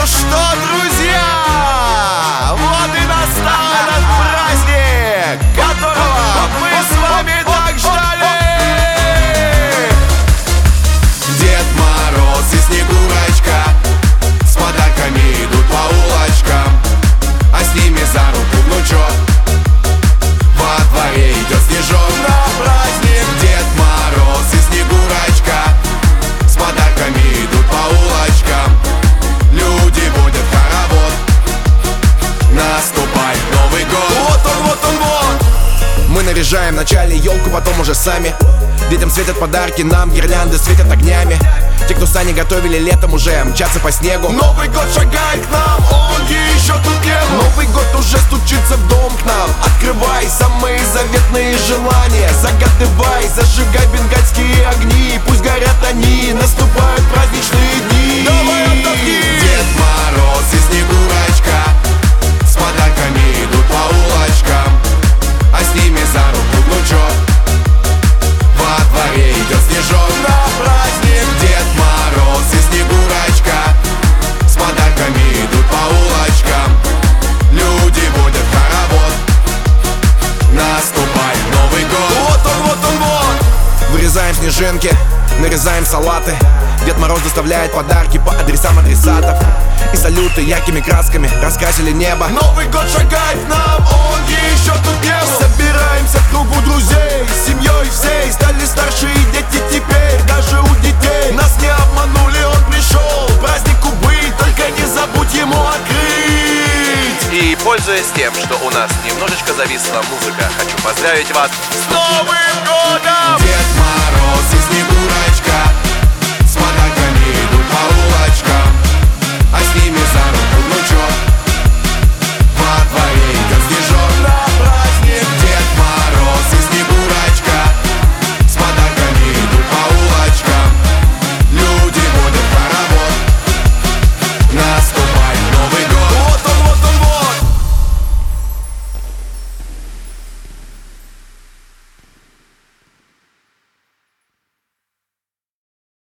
Ну что, друзья, вот и настал этот праздник, которого мы с вами так ждали. Дед Мороз и Снегурочка с подарками идут по улочкам, а с ними за руку внучок. Во дворе идет снежок На праздник Дед Мороз и Снегурочка с подарками идут по улочкам. Люди водят хоровод. Наступает Новый год. вот он, вот он, вот. Мы наряжаем вначале елку, потом уже сами. Детям светят подарки, нам гирлянды светят огнями. Те, кто сани готовили летом, уже мчатся по снегу. Новый год шагает к нам, он еще тут не был. Новый год уже стучится в дом к нам. Открывай самые заветные желания, загадывай, зажигай бенгальские огни. Пусть горят они, наступают праздничные дни. Давай отдохни. Дед Мороз и Снегурочка с подарками идут по улочкам, а с ними за руку внучок. Во дворе идет снежок На праздник Дед Мороз и Снегурочка с подарками идут по улочкам. Люди водят хоровод. Наступает Новый год. вот он, вот он, вот. Вырезаем снежинки, нарезаем салаты. Дед Мороз доставляет подарки по адресам адресатов. И салюты яркими красками раскрасили небо. Новый год шагает к нам, он еще тут не был. Собираемся в кругу друзей, с семьей всей. Стали старшие дети теперь, даже у детей. Нас не обманули, он пришел празднику быть, только не забудь ему открыть. И пользуясь тем, что у нас немножечко зависла музыка, хочу поздравить вас С Новым годом! Дед Мороз и Снегурочка